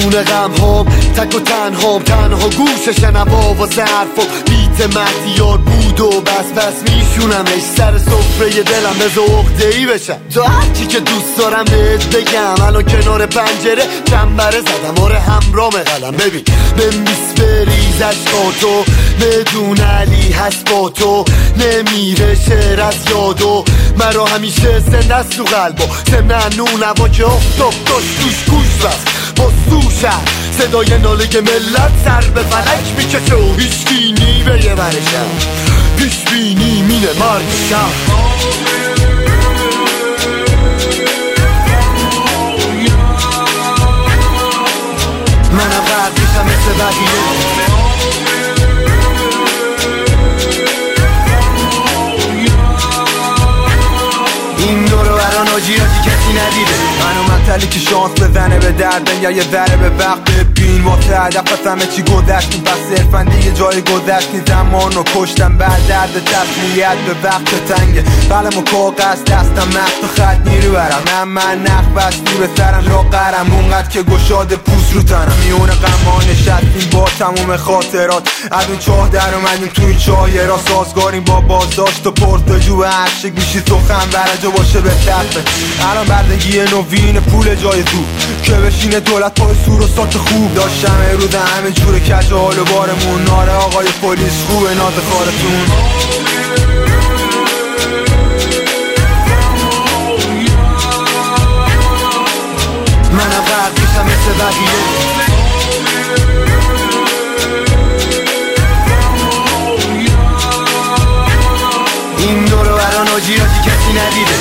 میونه غم هم تک و تنها گوش شنوا و ظرف و بیت مهدیار بود و بس میشونمش سر سفره دلم به عقده‌ای بشم. تو هرچی که دوست دارم بهت بگم، الان کنار پنجره چنبره زدم، آره همرام قلم. ببین بنویس بریز عشقاتو، بدون علی هست با تو، نمیره شعر از یادو، مرا همیشه زنده است تو قلبا. ضمن نونوا که افتاب داشت توش گوش بست با سوشن، صدای ناله ملت سر به فلک میکشه و هیچکی به یه برشم، پیش بینی مینه مرگشم. منم قرد میشم مثل بقیه، این دورو برا ناجیاتی کسی ندیده. منو مطلی که شانس بزنه به دردن یا یه ذره به وقت ببین واسه هدف همه چی گذشتیم، بس صرفا دیگه جای گذشتیم، زمان رو کشتم بعد درد تسلیت به وقت تنگه. قلم و کاغذ دستم مست و خط نیرو برم، من نخ بستی به سرم لاغرم، اونقدر که گشاده پوست رو تنم، میونه غما نشستیم با تموم خاطرات، از اون چاه در اومدیم توی چاه را سازگاریم با بازداشت و پرسجو عشق میشی سخن ورجا باشه به طرفه. الان بردگی نوین پول جای تو که بشینه دولت پای سور و سات خوب، داشتم امروز همه جور کج حال و بارمون، ناره آقای پلیس خوبه ناز خارتون. منم قرد میشم مثل بقیه، این دورو برا ناجیاتی کسی ندیده.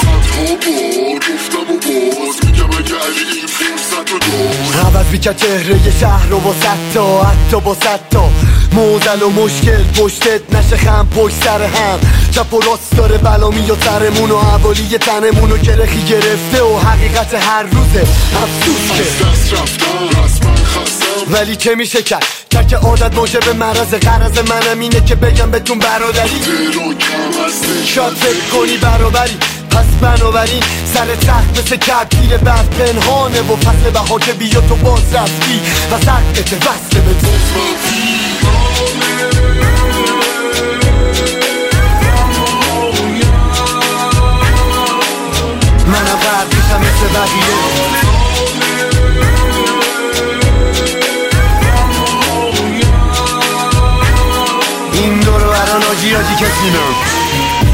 عوض بیکرد چهره شهر رو با ستا، حتی با ستا موزل و مشکل پشتت نشه خم پشت سر هم، چپ و راست داره بلا میاد سرمون و حوالی تنمون رو کرخی گرفته و حقیقت هر روزه افسوس که ولی چه میشه کرد تک عادت موجب مرض غرض منم اینه که بگم بهتون برادری، شاید فکر کنی برابری پس بنابراین سر تخت مثل کبیر بعد پنهانه و فصل بها که بیا تو باز رفتی و سقت وصل به تو. منم قرد میشم مثل بقیه، این دورو برا ناجیاتی کسی نه.